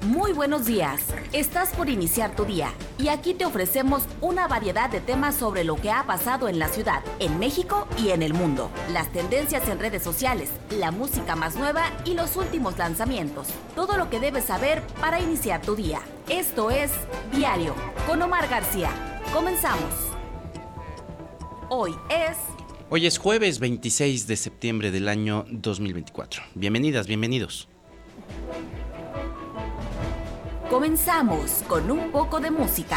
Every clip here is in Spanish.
Muy buenos días. Estás por iniciar tu día y aquí te ofrecemos una variedad de temas sobre lo que ha pasado en la ciudad, en México y en el mundo. Las tendencias en redes sociales, la música más nueva y los últimos lanzamientos. Todo lo que debes saber para iniciar tu día. Esto es Diario con Omar García. Comenzamos. Hoy es jueves 26 de septiembre del año 2024. Bienvenidas, bienvenidos. Comenzamos con un poco de música.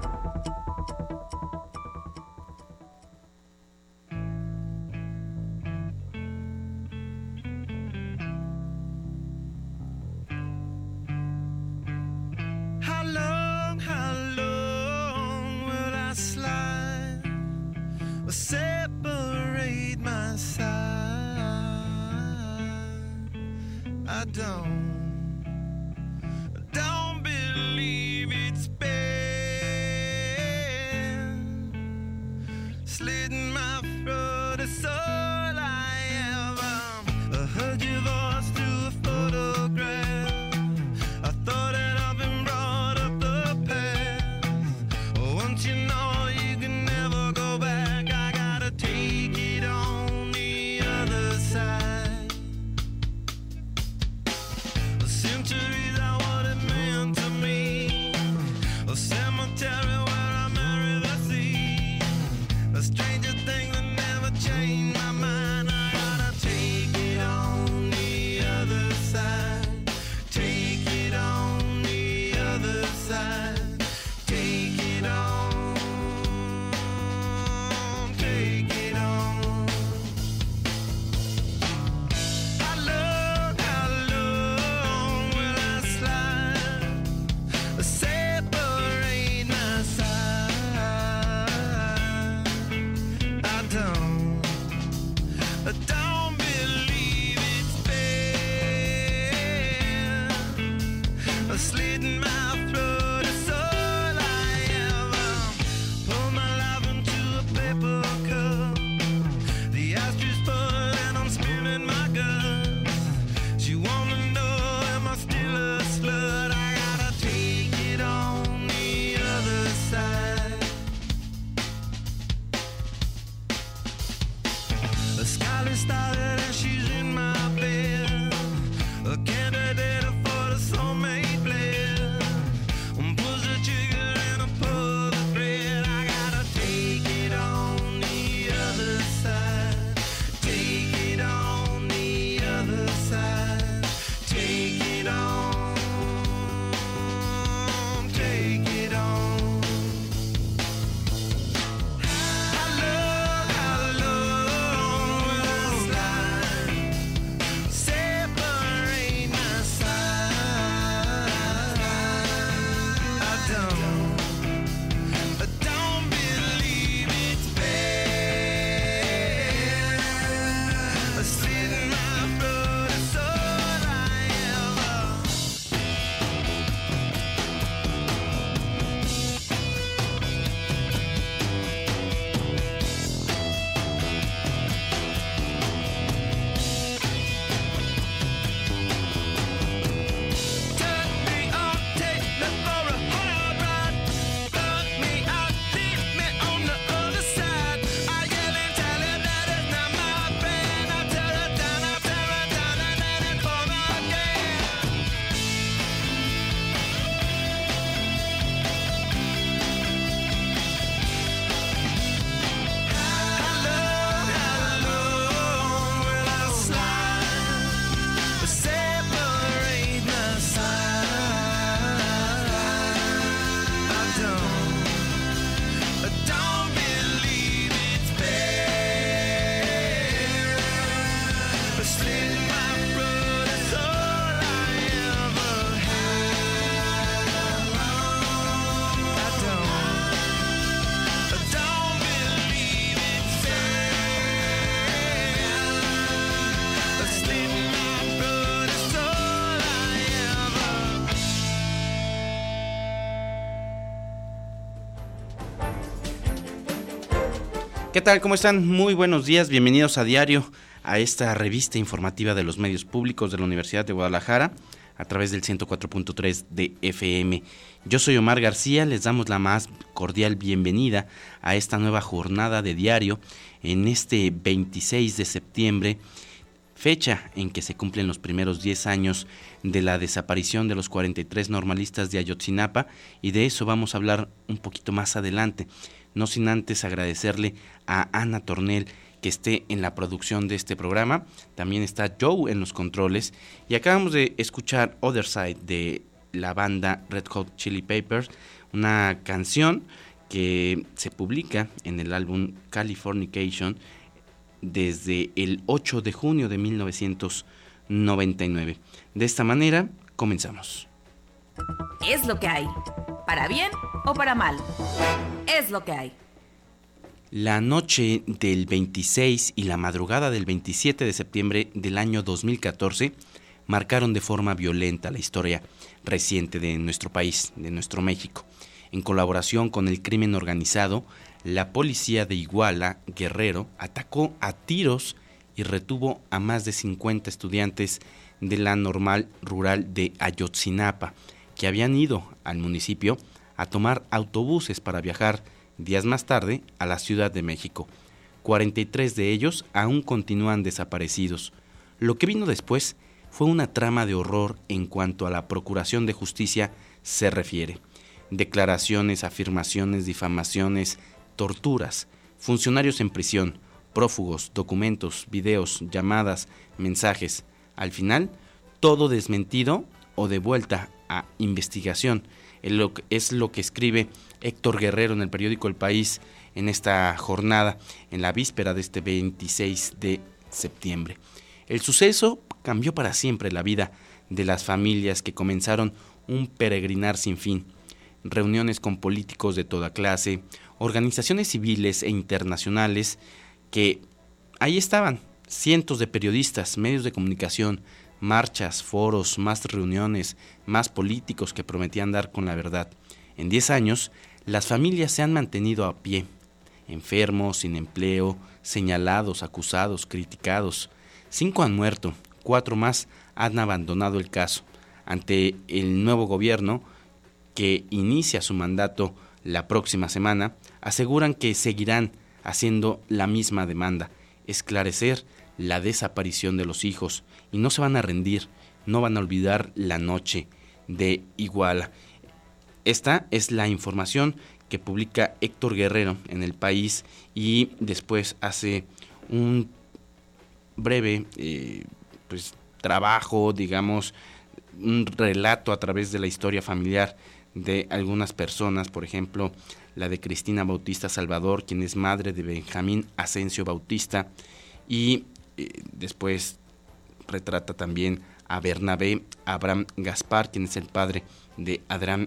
How long will I slide or separate my side? I don't believe it's been slitting my throat. It's all I ever heard your voice through a photograph. I thought that I've been brought up the past. Once you know you can never go back, I gotta take it on the other side. Centuries are what it meant to me. A cemetery where I marry the sea. A stranger thing that never changed my mind. I gotta take it on the other side. Take it on the other side. Take it on. Take it on. How long will I slide? Separate my side. I don't believe it's been slitting my throat. It's all I ever pour my life into a paper cup. The ashes full and I'm spilling my guts. She wanna know, am I still a slut? I gotta take it on the other side. The skyline started and she's in my bed. A candidate for the soulmate blend. Pulls the trigger and I pull the thread. I gotta take it on the other side. Take it on the other side. Take it on. Take it on. How long will I slide? Separate my side. I don't believe it's been slitting my throat. It's all I ever. Turn me on, take me for a hard ride. Fuck me out, leave me on the other side. I yell and tell her that it's not my friend. I tear her down, and then it's for again. How long will I slide? Separate my side. I don't believe it's been slitting my throat. It's all I ever had. I don't believe it's been slitting my throat. It's all I ever. ¿Qué tal? ¿Cómo están? Muy buenos días, bienvenidos a Diario, a esta revista informativa de los medios públicos de la Universidad de Guadalajara. a través del 104.3 de FM. Yo soy Omar García, les damos la más cordial bienvenida a esta nueva jornada de diario en este 26 de septiembre, fecha en que se cumplen los primeros 10 años de la desaparición de los 43 normalistas de Ayotzinapa, y de eso vamos a hablar un poquito más adelante, no sin antes agradecerle a Ana Tornel que esté en la producción de este programa. También está Joe en los controles, y acabamos de escuchar Other Side de la banda Red Hot Chili Peppers, una canción que se publica en el álbum Californication desde el 8 de junio de 1999. De esta manera, comenzamos. Es lo que hay, para bien o para mal. Es lo que hay. La noche del 26 y la madrugada del 27 de septiembre del año 2014 marcaron de forma violenta la historia reciente de nuestro país, de nuestro México. En colaboración con el crimen organizado, la policía de Iguala, Guerrero, atacó a tiros y retuvo a más de 50 estudiantes de la Normal Rural de Ayotzinapa, que habían ido al municipio a tomar autobuses para viajar días más tarde a la Ciudad de México. 43 de ellos aún continúan desaparecidos. Lo que vino después fue una trama de horror en cuanto a la procuración de justicia se refiere. Declaraciones, afirmaciones, difamaciones, torturas, funcionarios en prisión, prófugos, documentos, videos, llamadas, mensajes. Al final, todo desmentido o de vuelta a investigación. Es lo que escribe Héctor Guerrero en el periódico El País en esta jornada, en la víspera de este 26 de septiembre. El suceso cambió para siempre la vida de las familias que comenzaron un peregrinar sin fin. Reuniones con políticos de toda clase, organizaciones civiles e internacionales que ahí estaban, cientos de periodistas, medios de comunicación, marchas, foros, más reuniones, más políticos que prometían dar con la verdad. En 10 años, las familias se han mantenido a pie, enfermos, sin empleo, señalados, acusados, criticados. 5 han muerto, 4 más han abandonado el caso. Ante el nuevo gobierno, que inicia su mandato la próxima semana, aseguran que seguirán haciendo la misma demanda: esclarecer la desaparición de los hijos, y no se van a rendir, no van a olvidar la noche de Iguala. Esta es la información que publica Héctor Guerrero en El País, y después hace un breve trabajo, digamos, un relato a través de la historia familiar de algunas personas, por ejemplo, la de Cristina Bautista Salvador, quien es madre de Benjamín Asensio Bautista, y después retrata también a Bernabé Abraham Gaspar, quien es el padre de Adán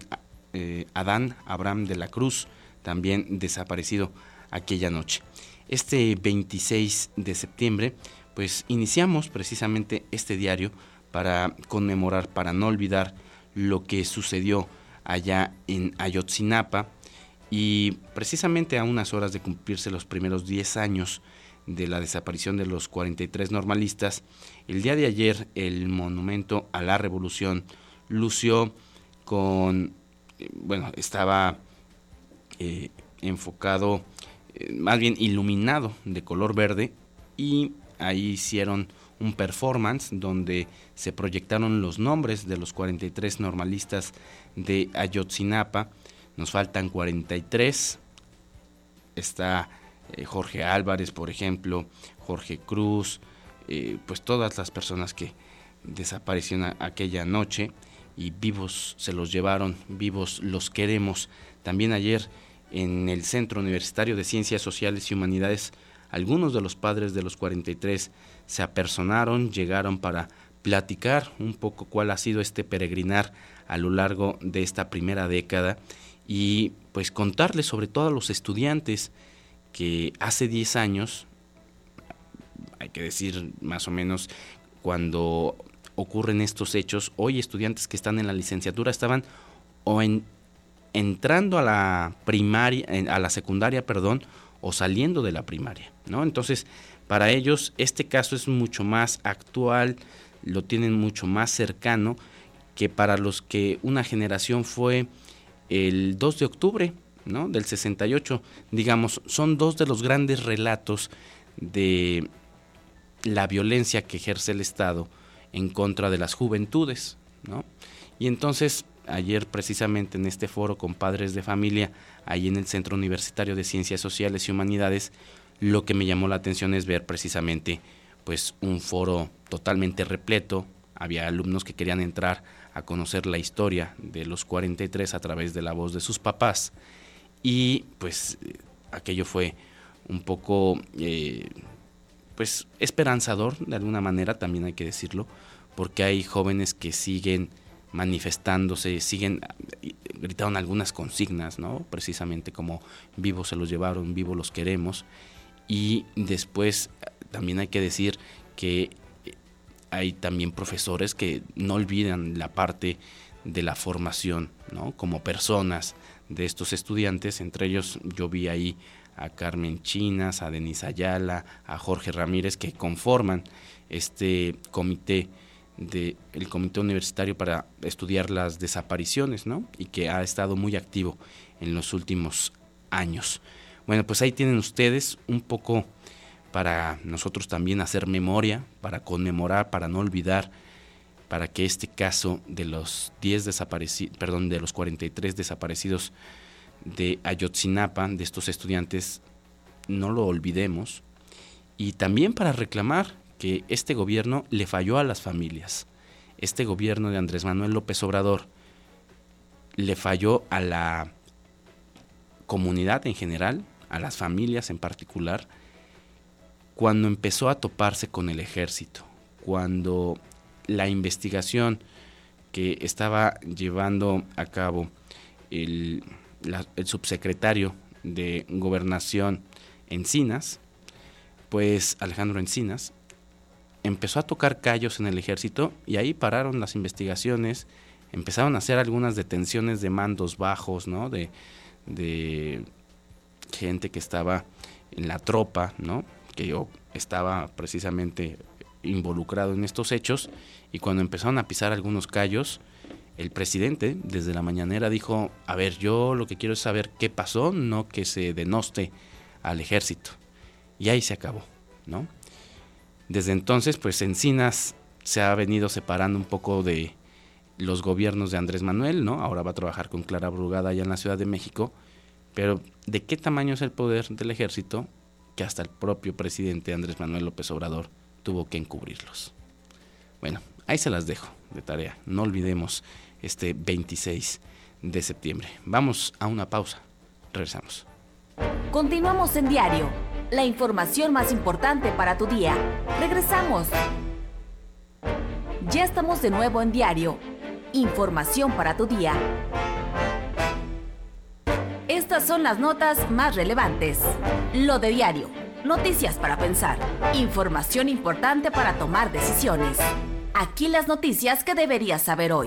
Abraham de la Cruz, también desaparecido aquella noche. Este 26 de septiembre, pues iniciamos precisamente este diario para conmemorar, para no olvidar lo que sucedió allá en Ayotzinapa, y precisamente a unas horas de cumplirse los primeros 10 años de la desaparición de los 43 normalistas, el día de ayer el Monumento a la Revolución lució con, estaba enfocado, más bien iluminado de color verde, y ahí hicieron un performance donde se proyectaron los nombres de los 43 normalistas de Ayotzinapa. Nos faltan 43. Está Jorge Álvarez, por ejemplo, Jorge Cruz, pues todas las personas que desaparecieron aquella noche, y vivos se los llevaron, vivos los queremos. También ayer en el Centro Universitario de Ciencias Sociales y Humanidades, algunos de los padres de los 43 se apersonaron, llegaron para platicar un poco cuál ha sido este peregrinar a lo largo de esta primera década, y pues contarles sobre todo a los estudiantes que hace 10 años, hay que decir más o menos, cuando ocurren estos hechos, hoy estudiantes que están en la licenciatura estaban entrando a la primaria, a la secundaria, o saliendo de la primaria, ¿no? Entonces, para ellos este caso es mucho más actual, lo tienen mucho más cercano, que para los que una generación fue el 2 de octubre, ¿no?, del 68, digamos, son dos de los grandes relatos de la violencia que ejerce el Estado en contra de las juventudes, ¿no? Y entonces, ayer precisamente en este foro con padres de familia, ahí en el Centro Universitario de Ciencias Sociales y Humanidades, lo que me llamó la atención es ver precisamente pues un foro totalmente repleto. Había alumnos que querían entrar a conocer la historia de los 43 a través de la voz de sus papás, y pues aquello fue un poco pues esperanzador de alguna manera, también hay que decirlo, porque hay jóvenes que siguen manifestándose, gritaron algunas consignas, ¿no?, precisamente como vivos se los llevaron, vivos los queremos. Y después también hay que decir que hay también profesores que no olvidan la parte de la formación, ¿no?, como personas de estos estudiantes. Entre ellos yo vi ahí a Carmen Chinas, a Denise Ayala, a Jorge Ramírez, que conforman este comité el Comité Universitario para estudiar las desapariciones, ¿no?, y que ha estado muy activo en los últimos años. Bueno, pues ahí tienen ustedes un poco para nosotros también hacer memoria, para conmemorar, para no olvidar, para que este caso de los 43 desaparecidos de Ayotzinapa, de estos estudiantes, no lo olvidemos, y también para reclamar que este gobierno le falló a las familias. Este gobierno de Andrés Manuel López Obrador le falló a la comunidad en general, a las familias en particular, cuando empezó a toparse con el ejército, cuando la investigación que estaba llevando a cabo el subsecretario de Gobernación Encinas, pues Alejandro Encinas, empezó a tocar callos en el ejército, y ahí pararon las investigaciones, empezaron a hacer algunas detenciones de mandos bajos, ¿no?, de gente que estaba en la tropa, ¿no?, que yo estaba precisamente involucrado en estos hechos. Y cuando empezaron a pisar algunos callos, el presidente desde la mañanera dijo: a ver, yo lo que quiero es saber qué pasó, no que se denoste al ejército. Y ahí se acabó, ¿no? Desde entonces, pues Encinas se ha venido separando un poco de los gobiernos de Andrés Manuel, ¿no? Ahora va a trabajar con Clara Brugada allá en la Ciudad de México, pero ¿de qué tamaño es el poder del ejército que hasta el propio presidente Andrés Manuel López Obrador tuvo que encubrirlos? Bueno, ahí se las dejo de tarea. No olvidemos este 26 de septiembre. Vamos a una pausa. Regresamos. Continuamos en Diario, la información más importante para tu día. Regresamos. Ya estamos de nuevo en Diario, información para tu día. Estas son las notas más relevantes. Lo de Diario, noticias para pensar, información importante para tomar decisiones. Aquí las noticias que deberías saber hoy.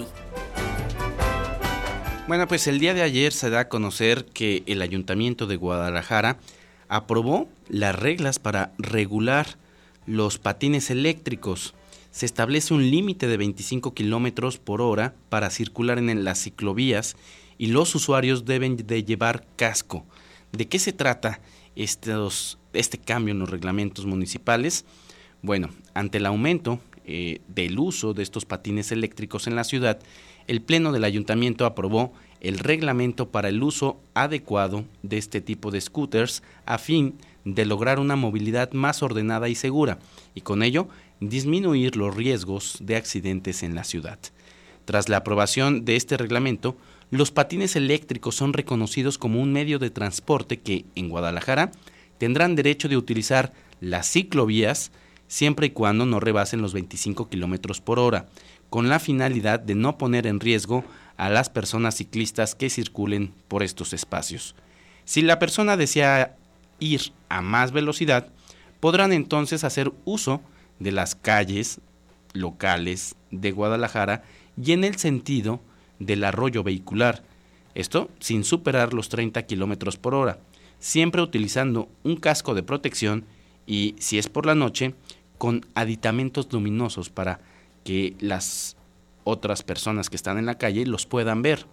Bueno, pues el día de ayer se da a conocer que el Ayuntamiento de Guadalajara aprobó las reglas para regular los patines eléctricos. Se establece un límite de 25 kilómetros por hora para circular en las ciclovías, y los usuarios deben de llevar casco. ¿De qué se trata este cambio en los reglamentos municipales? Bueno, ante el aumento del uso de estos patines eléctricos en la ciudad, el Pleno del Ayuntamiento aprobó el reglamento para el uso adecuado de este tipo de scooters a fin de lograr una movilidad más ordenada y segura, y con ello disminuir los riesgos de accidentes en la ciudad. Tras la aprobación de este reglamento, los patines eléctricos son reconocidos como un medio de transporte que, en Guadalajara, tendrán derecho de utilizar las ciclovías siempre y cuando no rebasen los 25 kilómetros por hora, con la finalidad de no poner en riesgo a las personas ciclistas que circulen por estos espacios. Si la persona desea ir a más velocidad, podrán entonces hacer uso de las calles locales de Guadalajara y en el sentido del arroyo vehicular, esto sin superar los 30 kilómetros por hora, siempre utilizando un casco de protección y, si es por la noche, con aditamentos luminosos para que las otras personas que están en la calle los puedan ver.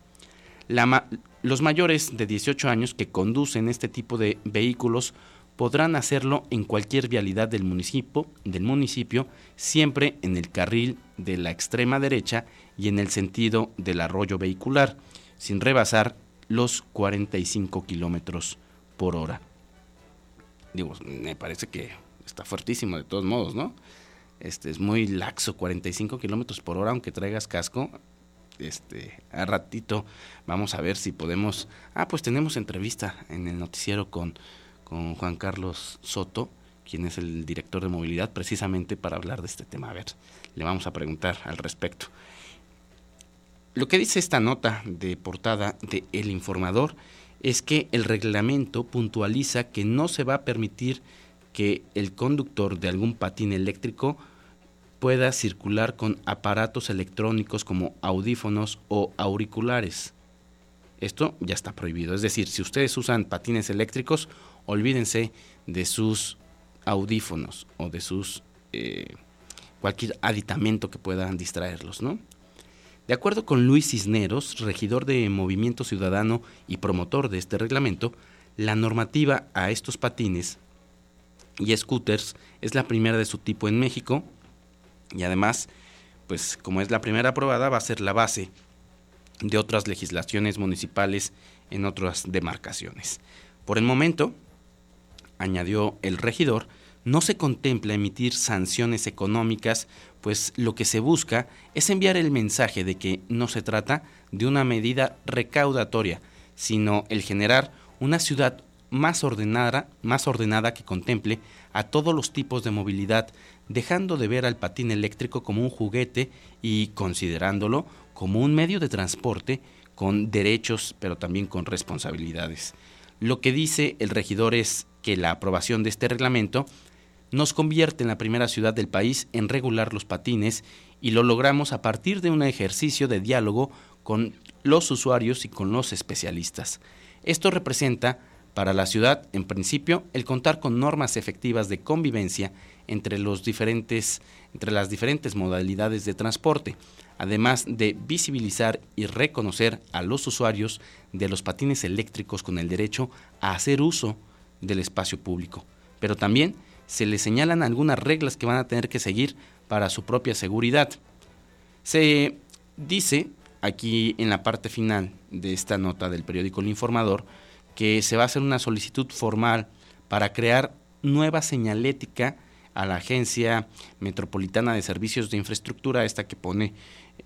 Los mayores de 18 años que conducen este tipo de vehículos podrán hacerlo en cualquier vialidad del municipio, siempre en el carril de la extrema derecha y en el sentido del arroyo vehicular, sin rebasar los 45 kilómetros por hora. Digo, me parece que está fuertísimo de todos modos, ¿no? Es muy laxo, 45 kilómetros por hora, aunque traigas casco. A ratito vamos a ver si podemos. Pues tenemos entrevista en el noticiero con Juan Carlos Soto, quien es el director de movilidad, precisamente para hablar de este tema. A ver, le vamos a preguntar al respecto. Lo que dice esta nota de portada de El Informador es que el reglamento puntualiza que no se va a permitir que el conductor de algún patín eléctrico pueda circular con aparatos electrónicos como audífonos o auriculares. Esto ya está prohibido. Es decir, si ustedes usan patines eléctricos, olvídense de sus audífonos o de sus cualquier aditamento que puedan distraerlos, ¿no? De acuerdo con Luis Cisneros, regidor de Movimiento Ciudadano y promotor de este reglamento, la normativa a estos patines y scooters es la primera de su tipo en México y además, pues como es la primera aprobada, va a ser la base de otras legislaciones municipales en otras demarcaciones. Por el momento, añadió el regidor, no se contempla emitir sanciones económicas, pues lo que se busca es enviar el mensaje de que no se trata de una medida recaudatoria, sino el generar una ciudad más ordenada que contemple a todos los tipos de movilidad, dejando de ver al patín eléctrico como un juguete y considerándolo como un medio de transporte con derechos, pero también con responsabilidades. Lo que dice el regidor es que la aprobación de este reglamento nos convierte en la primera ciudad del país en regular los patines y lo logramos a partir de un ejercicio de diálogo con los usuarios y con los especialistas. Esto representa para la ciudad, en principio, el contar con normas efectivas de convivencia entre las diferentes modalidades de transporte, además de visibilizar y reconocer a los usuarios de los patines eléctricos con el derecho a hacer uso del espacio público. Pero también se les señalan algunas reglas que van a tener que seguir para su propia seguridad. Se dice aquí en la parte final de esta nota del periódico El Informador que se va a hacer una solicitud formal para crear nueva señalética a la Agencia Metropolitana de Servicios de Infraestructura, esta que pone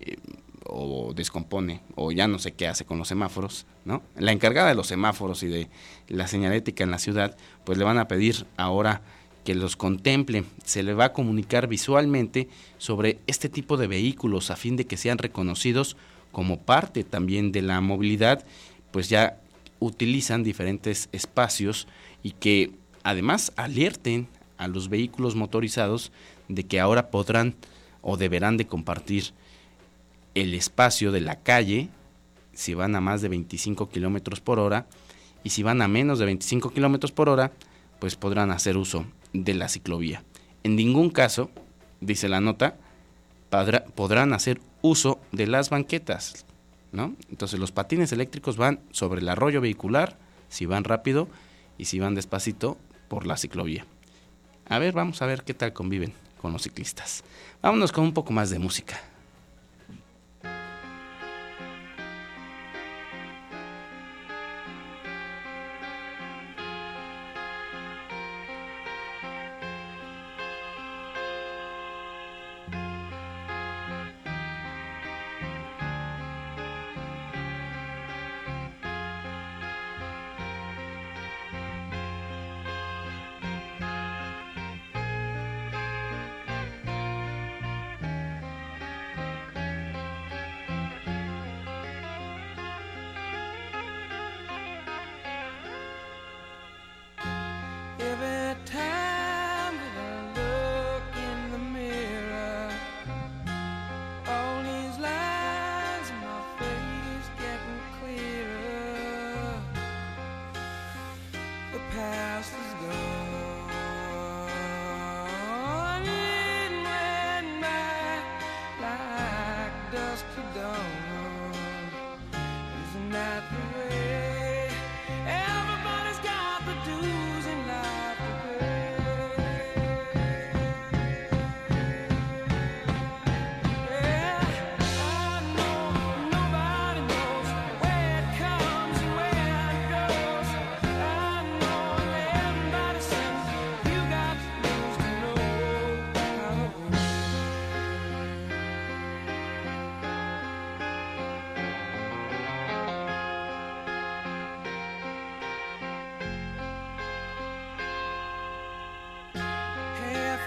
o descompone o ya no sé qué hace con los semáforos, ¿no? La encargada de los semáforos y de la señalética en la ciudad, pues le van a pedir ahora que los contemple, se le va a comunicar visualmente sobre este tipo de vehículos a fin de que sean reconocidos como parte también de la movilidad, pues ya utilizan diferentes espacios y que además alerten a los vehículos motorizados de que ahora podrán o deberán de compartir el espacio de la calle si van a más de 25 kilómetros por hora y si van a menos de 25 kilómetros por hora, pues podrán hacer uso de la ciclovía. En ningún caso, dice la nota, podrán hacer uso de las banquetas, ¿no? Entonces los patines eléctricos van sobre el arroyo vehicular, si van rápido, y si van despacito, por la ciclovía. A ver, vamos a ver qué tal conviven con los ciclistas. Vámonos con un poco más de música.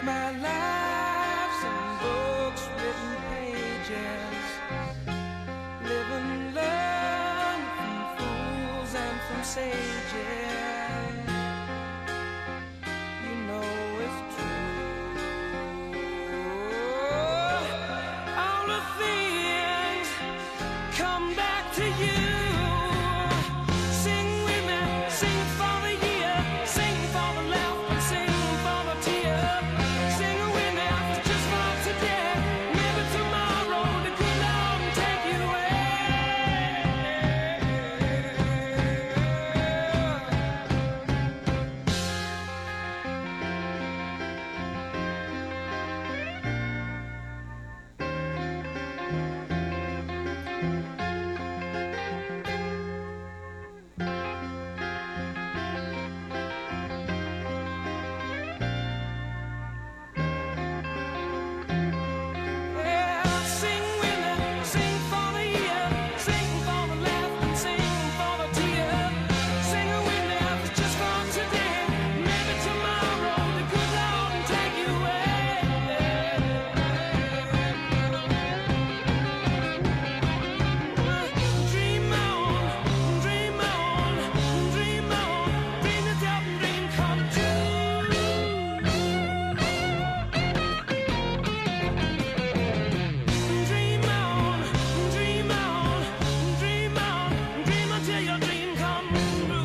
my life's in books, written pages. Live and learn from fools and from sages. You know it's true. All the things come back to you. Sing with me, sing for the year, sing for the laugh and sing for the tear. Sing with me, just for today, maybe tomorrow the good Lord will take you away. Yeah, sing with me, sing for the year, sing for the laugh and sing for the tear. Sing with me, just for today, maybe tomorrow the good Lord will take you away. Dream on, dream on, dream on, dream yourself a dream come true. Dream on, dream on, dream on, dream until your dream come true.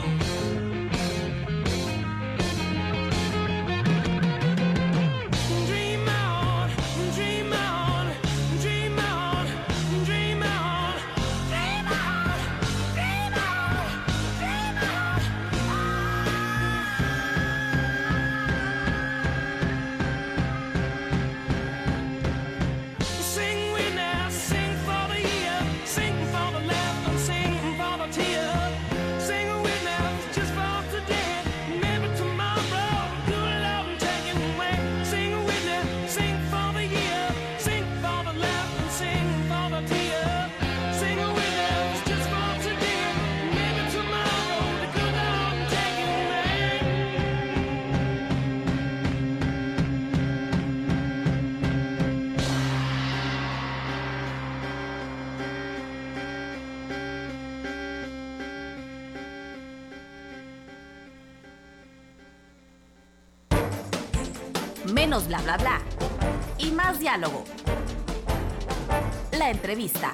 Dream on, dream on, dream on, dream on, dream on, dream on. Sing with me, sing for the year, sing for the laugh and sing for the tear. Sing with me, just for today, maybe tomorrow, good Lord will take you away. Sing with me, sing for the year, sing for the laugh and sing for the tear. Sing with me, just for today, maybe tomorrow, the good Lord will take you away. Menos bla bla bla y más diálogo. La entrevista.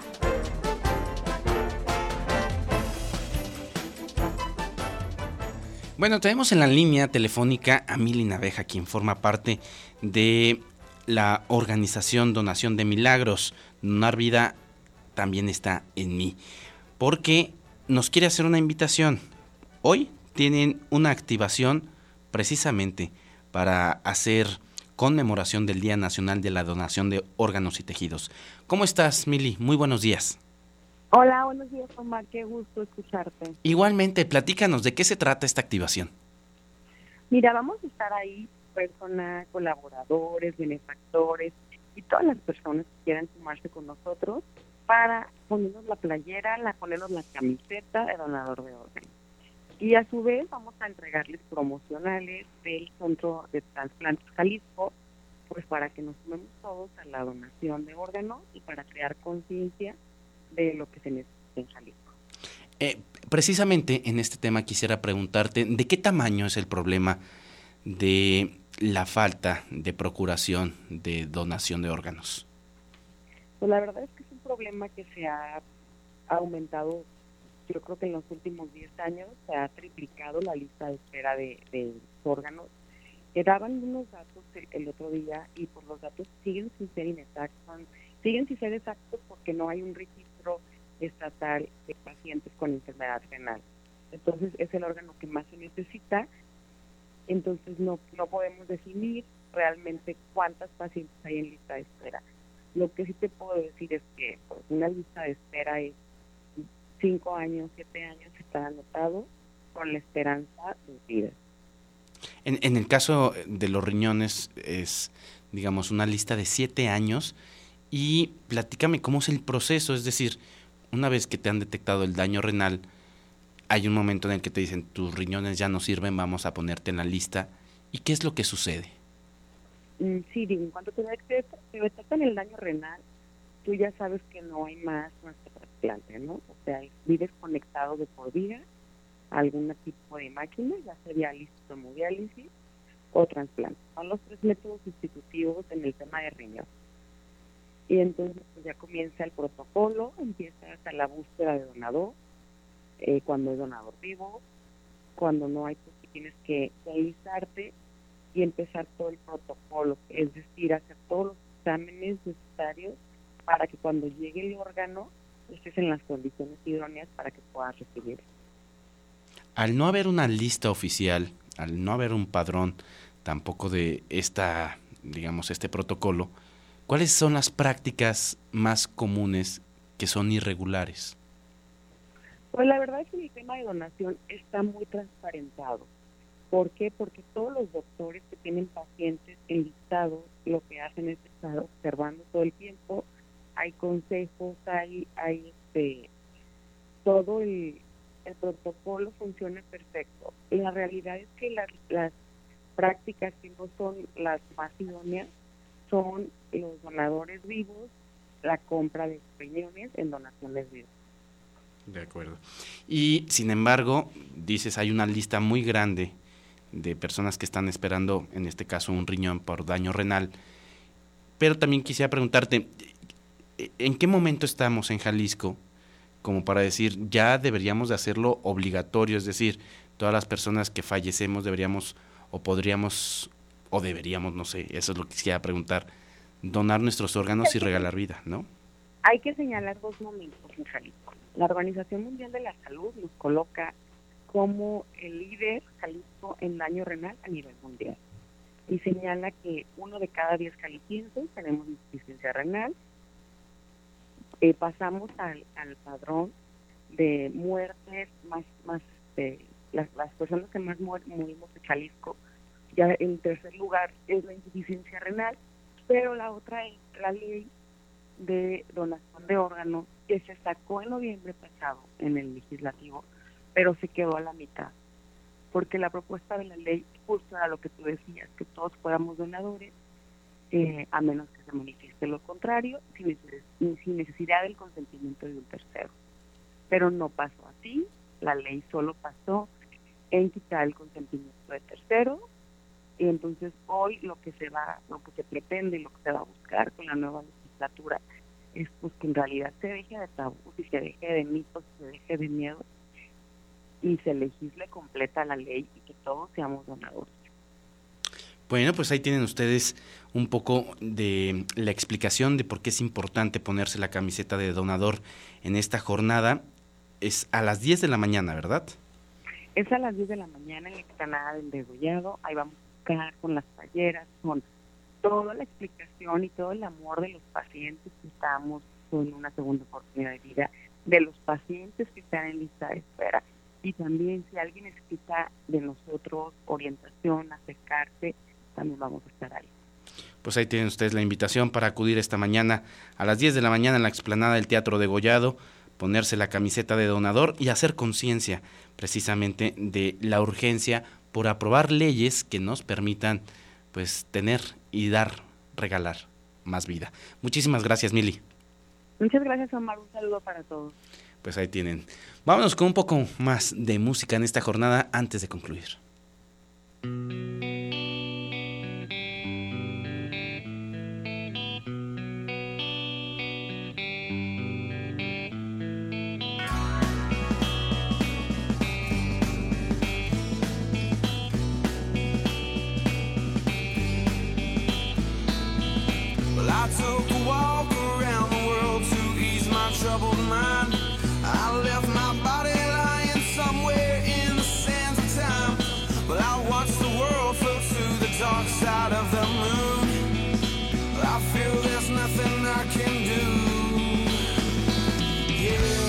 Bueno, tenemos en la línea telefónica a Mili Naveja, quien forma parte de la organización Donación de Milagros. Donar vida también está en mí, porque nos quiere hacer una invitación. Hoy tienen una activación precisamente para hacer conmemoración del Día Nacional de la Donación de Órganos y Tejidos. ¿Cómo estás, Mili? Muy buenos días. Hola, buenos días, Omar. Qué gusto escucharte. Igualmente, platícanos de qué se trata esta activación. Mira, vamos a estar ahí, personas, colaboradores, benefactores y todas las personas que quieran sumarse con nosotros para ponernos la playera, ponernos la camiseta de donador de órganos. Y a su vez vamos a entregarles promocionales del Centro de Trasplantes Jalisco, pues para que nos sumemos todos a la donación de órganos y para crear conciencia de lo que se necesita en Jalisco. Precisamente en este tema quisiera preguntarte, ¿de qué tamaño es el problema de la falta de procuración de donación de órganos? Pues la verdad es que es un problema que se ha aumentado, yo creo que en los últimos 10 años se ha triplicado la lista de espera de órganos. Daban unos datos el otro día y pues los datos siguen sin ser inexactos, siguen sin ser exactos porque no hay un registro estatal de pacientes con enfermedad renal. Entonces es el órgano que más se necesita, entonces no podemos definir realmente cuántas pacientes hay en lista de espera. Lo que sí te puedo decir es que pues, una lista de espera es 5 años, 7 años está anotado con la esperanza de vida. En el caso de los riñones es, digamos, una lista de 7 años y platícame cómo es el proceso, es decir, una vez que te han detectado el daño renal, hay un momento en el que te dicen tus riñones ya no sirven, vamos a ponerte en la lista. ¿Y qué es lo que sucede? Sí, digo, en cuanto te detectan el daño renal, tú ya sabes que no hay más trasplante, ¿no? O sea, vives conectado de por vida a algún tipo de máquina, ya sea diálisis, hemodiálisis o trasplante. Son los 3 métodos sustitutivos en el tema de riñón. Y entonces pues, ya comienza el protocolo, empieza hasta la búsqueda de donador, cuando es donador vivo, cuando no hay, pues tienes que alistarte y empezar todo el protocolo, es decir, hacer todos los exámenes necesarios para que cuando llegue el órgano estés en las condiciones idóneas para que puedas recibir. Al no haber una lista oficial, al no haber un padrón tampoco de este protocolo, ¿cuáles son las prácticas más comunes que son irregulares? Pues la verdad es que el tema de donación está muy transparentado. ¿Por qué? Porque todos los doctores que tienen pacientes enlistados lo que hacen es estar observando todo el tiempo. Hay consejos, hay todo el protocolo funciona perfecto. La realidad es que las prácticas que no son las más idóneas son los donadores vivos, la compra de riñones en donaciones vivas. De acuerdo. Y sin embargo, dices, hay una lista muy grande de personas que están esperando, en este caso, un riñón por daño renal. Pero también quisiera preguntarte, ¿en qué momento estamos en Jalisco como para decir, ya deberíamos de hacerlo obligatorio? Es decir, todas las personas que fallecemos deberíamos, o podríamos, o deberíamos, no sé, eso es lo que quisiera preguntar, donar nuestros órganos y regalar vida, ¿no? Hay que señalar 2 momentos en Jalisco. La Organización Mundial de la Salud nos coloca como el líder Jalisco en daño renal a nivel mundial. Y señala que 1 de cada 10 jaliscienses tenemos insuficiencia renal. Pasamos al padrón de muertes las personas que más morimos en Jalisco. Ya en tercer lugar es la insuficiencia renal, pero la otra es la ley de donación de órganos que se sacó en noviembre pasado en el legislativo, pero se quedó a la mitad, porque la propuesta de la ley justo era lo que tú decías, que todos fuéramos donadores, a menos que se manifieste lo contrario, sin necesidad del consentimiento de un tercero. Pero no pasó así, la ley solo pasó en quitar el consentimiento de tercero, y entonces hoy lo que se pretende y lo que se va a buscar con la nueva legislatura es pues que en realidad se deje de tabús y se deje de mitos, se deje de miedo y se legisle completa la ley y que todos seamos donadores. Bueno, pues ahí tienen ustedes un poco de la explicación de por qué es importante ponerse la camiseta de donador en esta jornada. Es a las 10 de la mañana, ¿verdad? Es a las 10 de la mañana en la explanada del Degollado. Ahí vamos a buscar con las talleras, con toda la explicación y todo el amor de los pacientes que estamos con una segunda oportunidad de vida, de los pacientes que están en lista de espera. Y también si alguien necesita de nosotros orientación, acercarse, también vamos a estar ahí. Pues ahí tienen ustedes la invitación para acudir esta mañana a las 10 de la mañana en la explanada del Teatro Degollado, ponerse la camiseta de donador y hacer conciencia precisamente de la urgencia por aprobar leyes que nos permitan pues tener y regalar más vida. Muchísimas gracias, Mili. Muchas gracias, Omar. Un saludo para todos. Pues ahí tienen. Vámonos con un poco más de música en esta jornada antes de concluir. I took a walk around the world to ease my troubled mind. I left my body lying somewhere in the sands of time. But I watched the world float to the dark side of the moon. I feel there's nothing I can do. Yeah.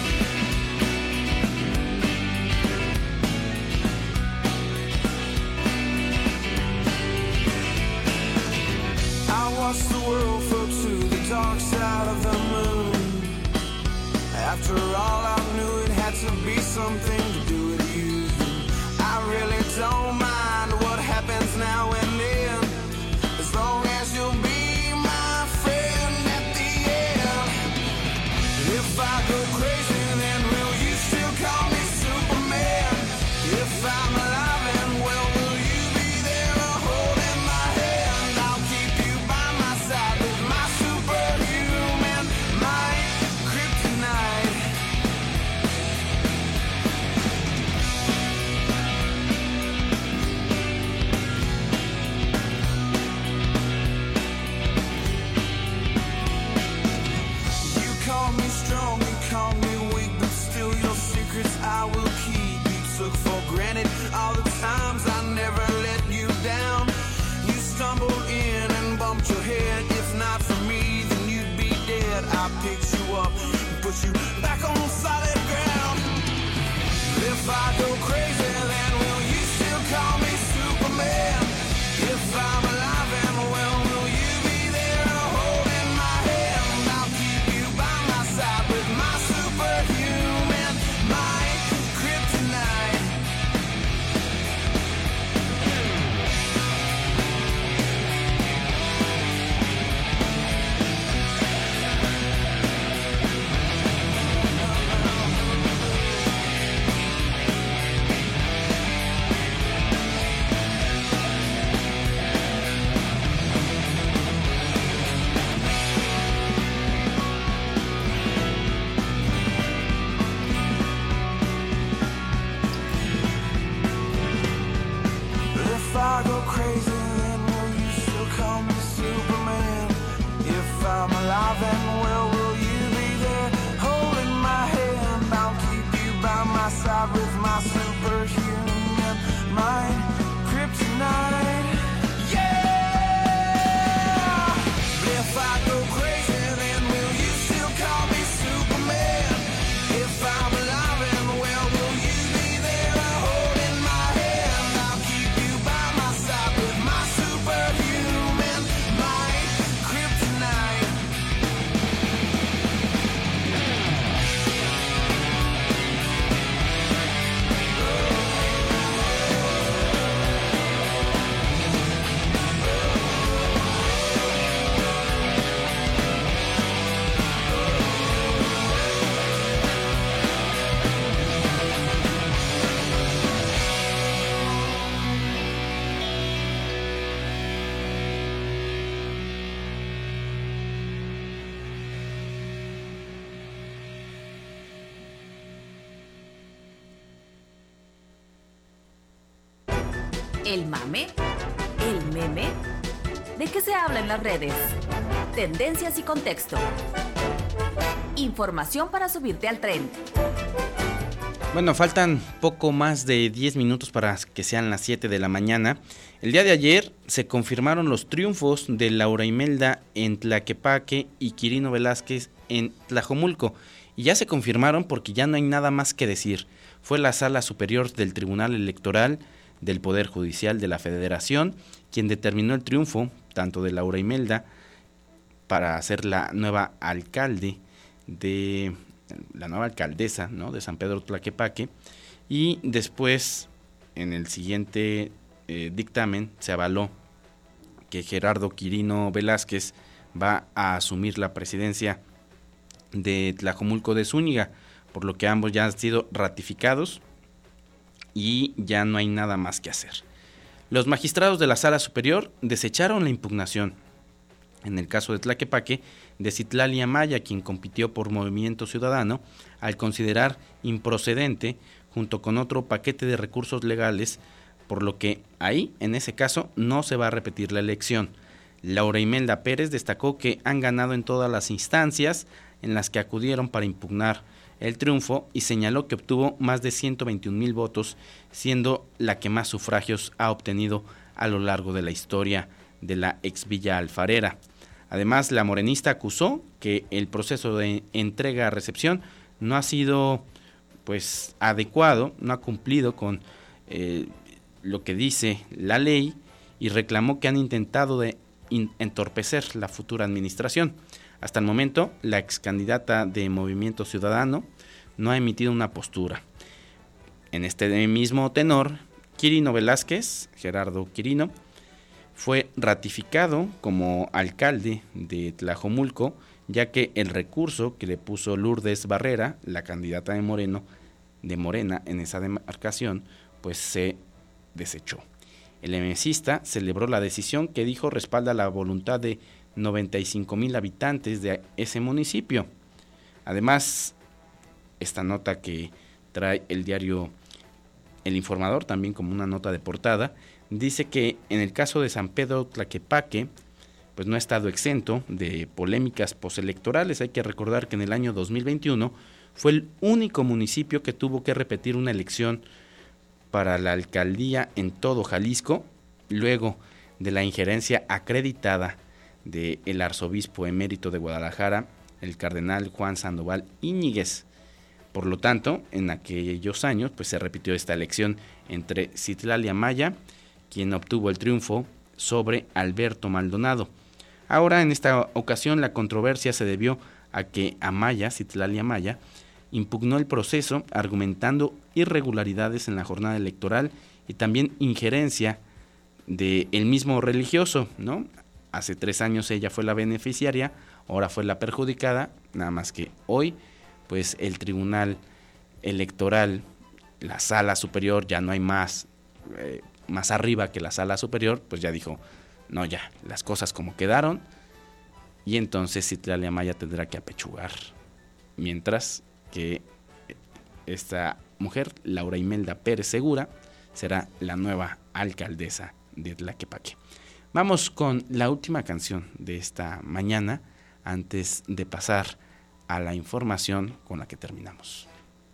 I watched the world float to the dark side of the moon. After all, I knew it had to be something to do with you. I really don't mind what happens now and then, as long ¿El mame? ¿El meme? ¿De qué se habla en las redes? Tendencias y contexto. Información para subirte al tren. Bueno, faltan poco más de 10 minutos para que sean las 7 de la mañana. El día de ayer se confirmaron los triunfos de Laura Imelda en Tlaquepaque y Quirino Velázquez en Tlajomulco. Y ya se confirmaron porque ya no hay nada más que decir. Fue la Sala Superior del Tribunal Electoral del Poder Judicial de la Federación quien determinó el triunfo tanto de Laura Imelda para ser la nueva alcaldesa, ¿no?, de San Pedro Tlaquepaque, y después en el siguiente dictamen se avaló que Gerardo Quirino Velázquez va a asumir la presidencia de Tlajomulco de Zúñiga, por lo que ambos ya han sido ratificados y ya no hay nada más que hacer. Los magistrados de la Sala Superior desecharon la impugnación. En el caso de Tlaquepaque, de Citlali Amaya, quien compitió por Movimiento Ciudadano, al considerar improcedente, junto con otro paquete de recursos legales, por lo que ahí, en ese caso, no se va a repetir la elección. Laura Imelda Pérez destacó que han ganado en todas las instancias en las que acudieron para impugnar el triunfo y señaló que obtuvo más de 121,000 votos, siendo la que más sufragios ha obtenido a lo largo de la historia de la ex Villa Alfarera. Además, la morenista acusó que el proceso de entrega-recepción no ha sido adecuado, no ha cumplido con lo que dice la ley, y reclamó que han intentado de entorpecer la futura administración. Hasta el momento, la ex candidata de Movimiento Ciudadano no ha emitido una postura. En este mismo tenor, Quirino Velázquez, Gerardo Quirino, fue ratificado como alcalde de Tlajomulco, ya que el recurso que le puso Lourdes Barrera, la candidata de Morena en esa demarcación, se desechó. El MCista celebró la decisión que dijo respalda la voluntad de 95,000 habitantes de ese municipio. Además, esta nota que trae el diario El Informador, también como una nota de portada, dice que en el caso de San Pedro Tlaquepaque, no ha estado exento de polémicas postelectorales. Hay que recordar que en el año 2021 fue el único municipio que tuvo que repetir una elección para la alcaldía en todo Jalisco, luego de la injerencia acreditada del arzobispo emérito de Guadalajara, el cardenal Juan Sandoval Íñiguez. Por lo tanto, en aquellos años se repitió esta elección entre Citlali Amaya, quien obtuvo el triunfo, sobre Alberto Maldonado. Ahora, en esta ocasión, la controversia se debió a que Citlali Amaya, impugnó el proceso argumentando irregularidades en la jornada electoral y también injerencia del mismo religioso, ¿no? Hace 3 años ella fue la beneficiaria, ahora fue la perjudicada, nada más que hoy, el Tribunal Electoral, la Sala Superior, ya no hay más arriba que la Sala Superior, ya dijo, no, ya, las cosas como quedaron, y entonces Citlali Amaya tendrá que apechugar, mientras que esta mujer, Laura Imelda Pérez Segura, será la nueva alcaldesa de Tlaquepaque. Vamos con la última canción de esta mañana antes de pasar a la información con la que terminamos.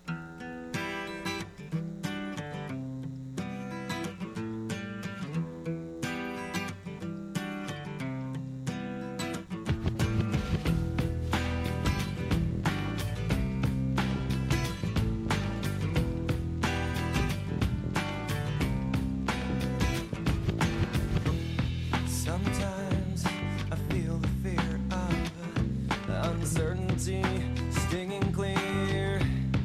Sometimes I feel the fear of uncertainty stinging clear,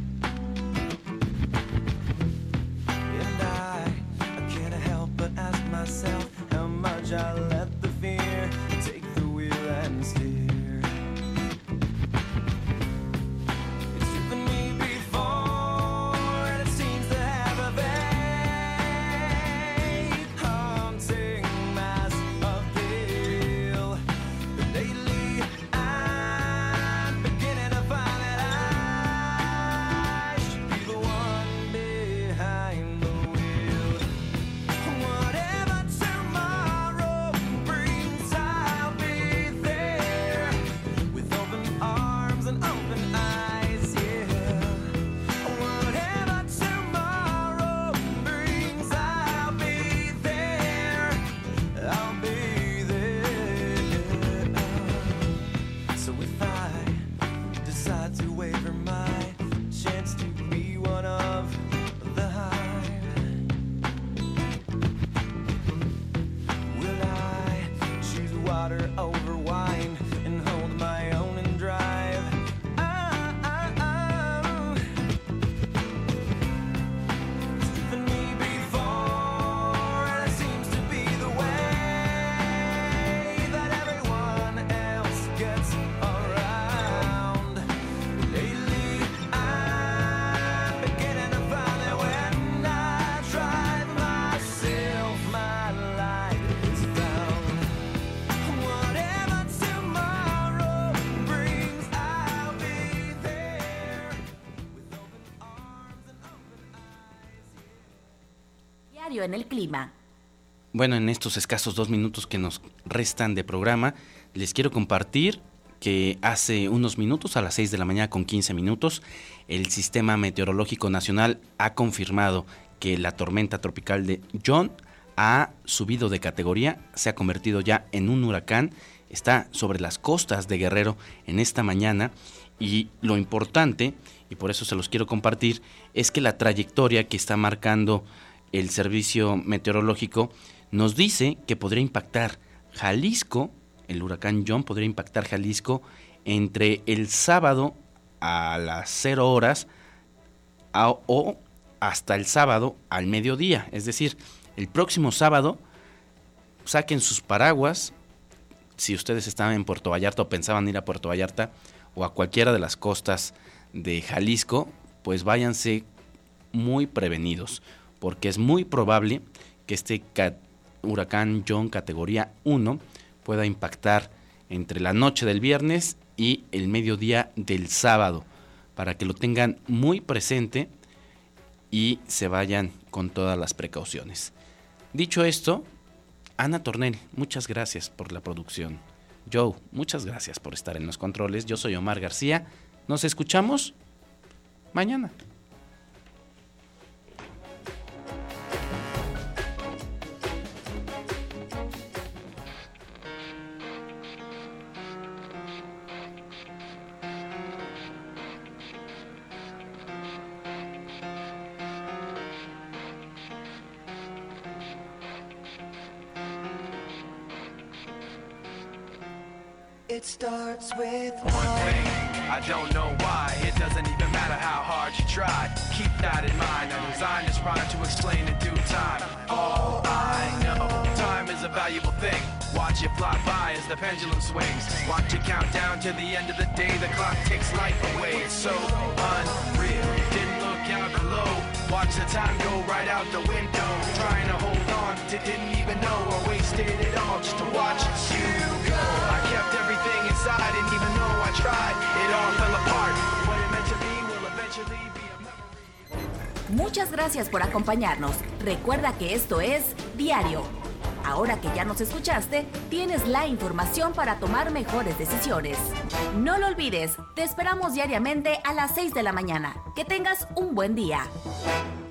and I can't help but ask myself how much I let the fear take the wheel and steer. It's driven me before, and it seems to have a vague haunting mass of guilt. But lately I'm beginning to find that I should be the one behind the wheel. Whatever Diario en el Clima. Bueno, en estos escasos 2 minutos que nos restan de programa, les quiero compartir que hace unos minutos, a las 6 de la mañana con 15 minutos, el Sistema Meteorológico Nacional ha confirmado que la tormenta tropical de John ha subido de categoría, se ha convertido ya en un huracán, está sobre las costas de Guerrero en esta mañana, y lo importante, y por eso se los quiero compartir, es que la trayectoria que está marcando el servicio meteorológico nos dice que podría impactar Jalisco, el huracán John podría impactar Jalisco entre el sábado a las 0 horas o hasta el sábado al mediodía. Es decir, el próximo sábado saquen sus paraguas, si ustedes estaban en Puerto Vallarta o pensaban ir a Puerto Vallarta o a cualquiera de las costas de Jalisco, pues váyanse muy prevenidos, porque es muy probable que este huracán John categoría 1 pueda impactar entre la noche del viernes y el mediodía del sábado, para que lo tengan muy presente y se vayan con todas las precauciones. Dicho esto, Ana Tornel, muchas gracias por la producción. Joe, muchas gracias por estar en los controles. Yo soy Omar García. Nos escuchamos mañana. It starts with One thing, I don't know why. It doesn't even matter how hard you try. Keep that in mind. I designed this rhyme to explain in due time. All I know, time is a valuable thing. Watch it fly by as the pendulum swings. Watch it count down to the end of the day. The clock takes life away. It's so unreal. Didn't look out below. Watch the time go right out the window. Trying to hold on to didn't even know I wasted it all just to watch you go. I kept everything inside and even though I tried, it all fell apart. What it meant to be will eventually be a memory. Muchas gracias por acompañarnos. Recuerda que esto es Diario. Ahora que ya nos escuchaste, tienes la información para tomar mejores decisiones. No lo olvides, te esperamos diariamente a las 6 de la mañana. Que tengas un buen día.